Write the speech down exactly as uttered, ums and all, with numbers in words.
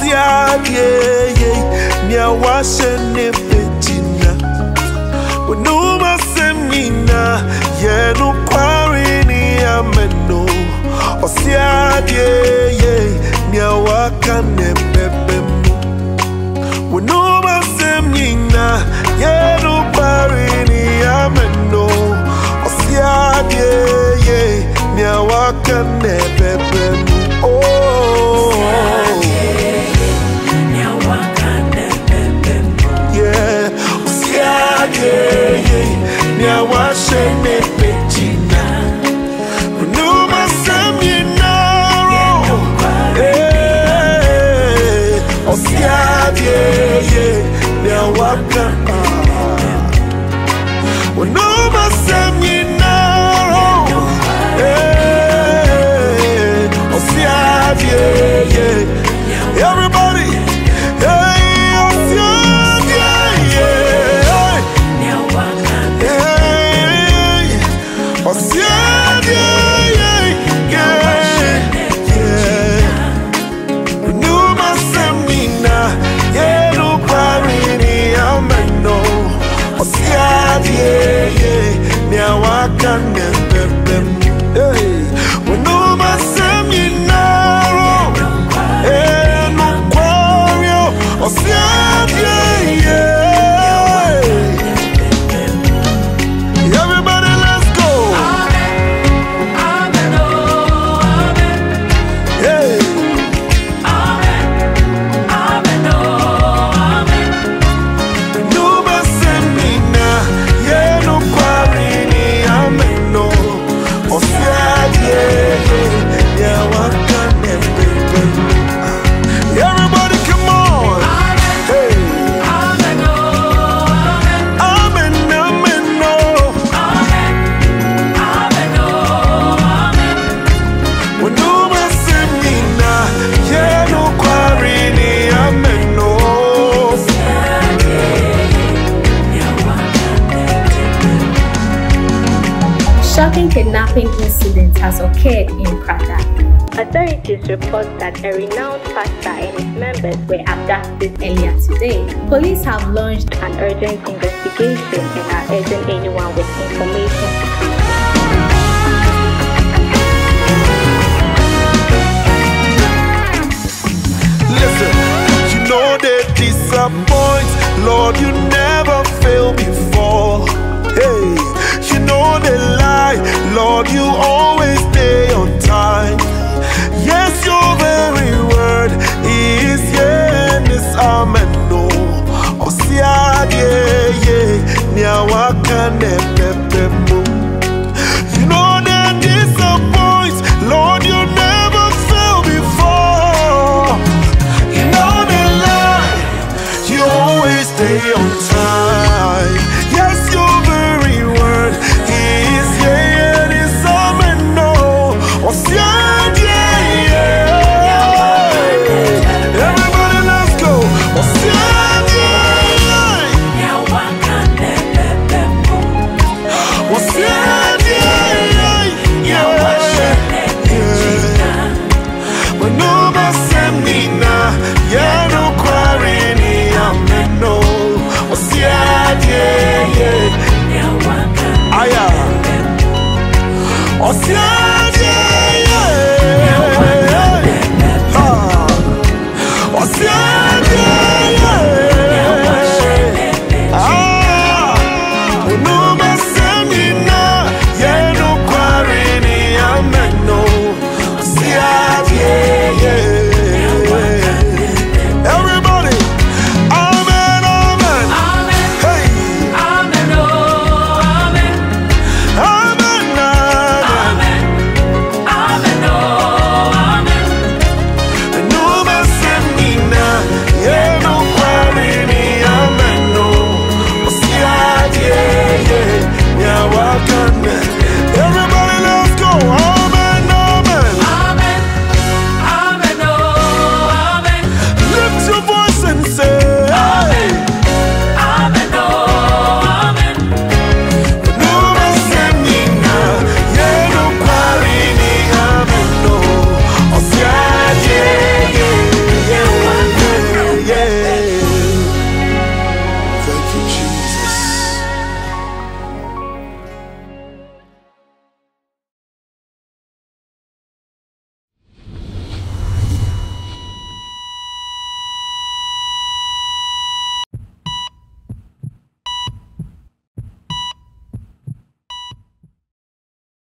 Osiadie nia washene petina Wenuma semina yenu kwarini ameno Osiadie nia wakane pepemu Wenuma semina yenu kwarini ameno Osiadie nia wakane pepemu Oh Nia washene petina Unuma seminaro Osiadie Nia wakana Unuma seminaro Osiadie Everybody Shocking kidnapping incident has occurred in Pratta. Authorities report that a renowned pastor and his members were abducted Earlier today, police have launched an urgent investigation and are urging anyone with information to come. Listen, you know they disappoint, Lord, you never failed before. Hey, you know they lie, Lord, you always stay on time. Yes, your very word is yes, amen, no. Osiadie, nia wakane